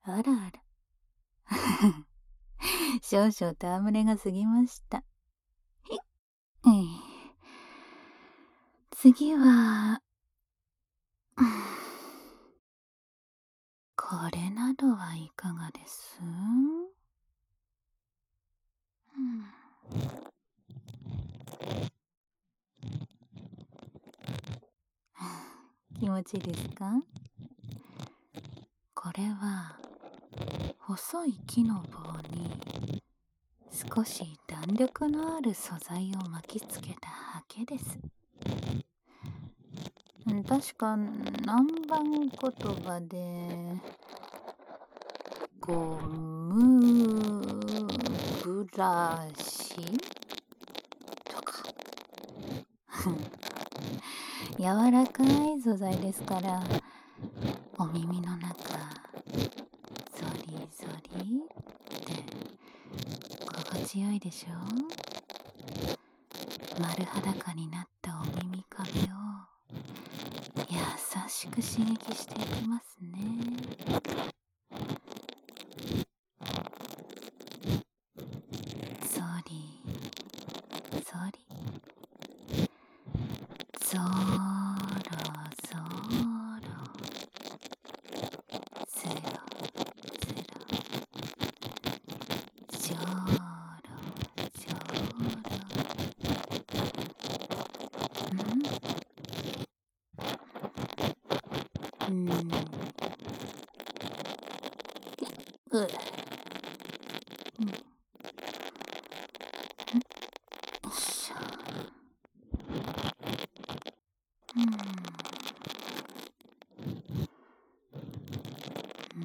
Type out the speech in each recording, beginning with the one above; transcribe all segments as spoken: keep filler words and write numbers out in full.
あらあら。少々戯れが過ぎました。ええ、次は、これなどはいかがです？うん、気持ちいいですか？これは細い木の棒に少し弾力のある素材を巻きつけたハケです。うん、確か南蛮言葉でゴムブラシとか柔らかい素材ですから、お耳の中ゾリゾリって心地よいでしょう？丸裸になったお耳壁を優しく刺激していきますね。ゾリゾリ、ゾロゾロ、ゼロゼロ、ジョロジョロ。んうん、うっ、うん、よいしょ。うん、うん、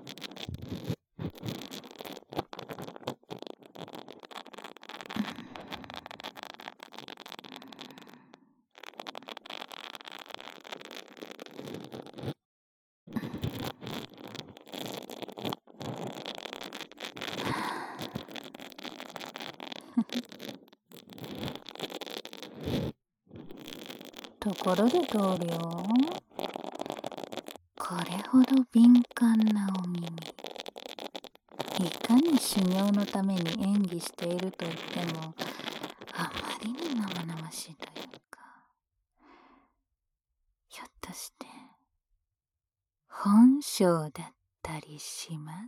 ところで棟梁、これほど敏感なお耳、いかに修行のために演技していると言ってもあまりに生々しいというか、ひょっとして本性だったりします？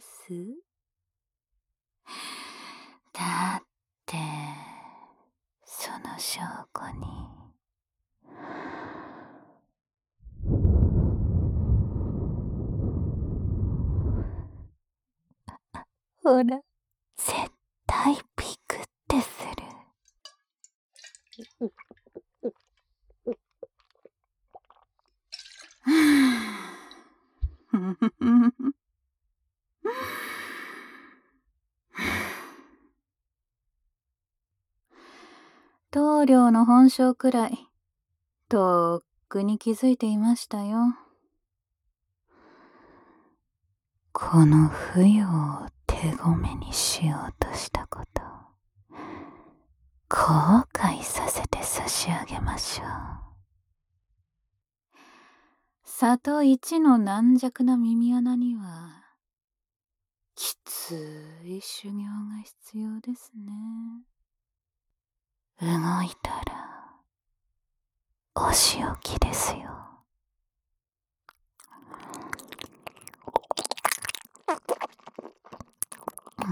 だってその証拠にほら、絶対ピクってする。棟梁の本性くらいとっくに気づいていましたよ。この不要を手ごめにしようとしたこと、後悔させて差し上げましょう。里一の軟弱な耳穴にはきつい修行が必要ですね。動いたらお仕置きですよ。うん、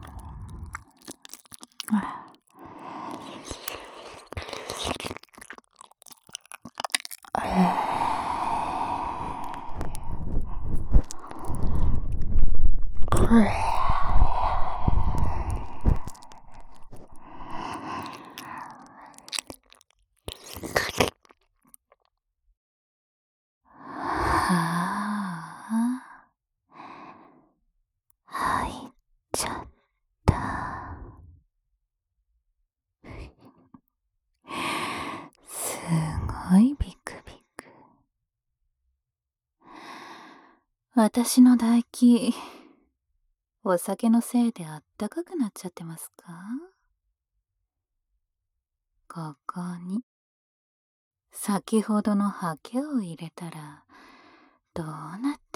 はあ、入っちゃった。すごいビクビク。私の唾液、お酒のせいであったかくなっちゃってますか？ここに先ほどのハケを入れたらどうなって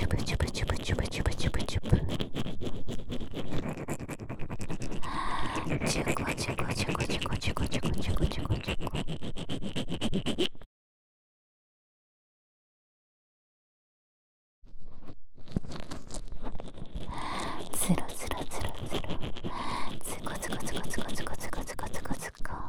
チュブチュブチュブチュブチュブチュブチュブチュコチュコチュコチュコチュコチュコチュコチュコチュコツロツロツロツロツコツコツコツコツコツコツコツコツコ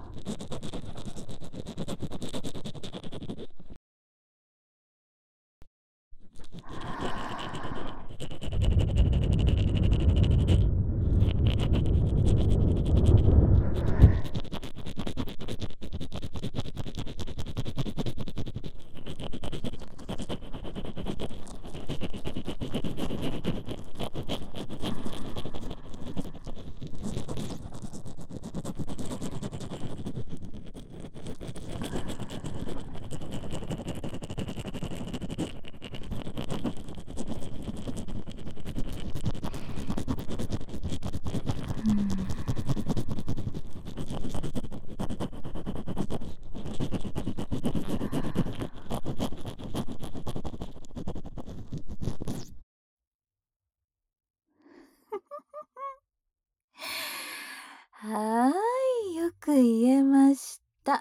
はーい、よく言えました。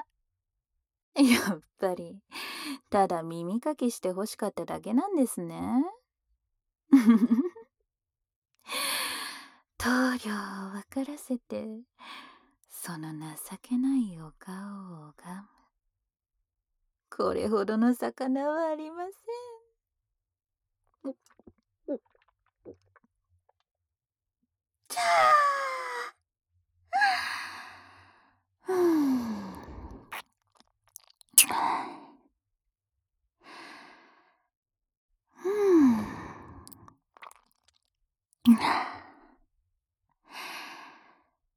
やっぱり、ただ耳かきして欲しかっただけなんですね。棟梁を分からせて、その情けないお顔を拝む。これほどの魚はありません。じゃあ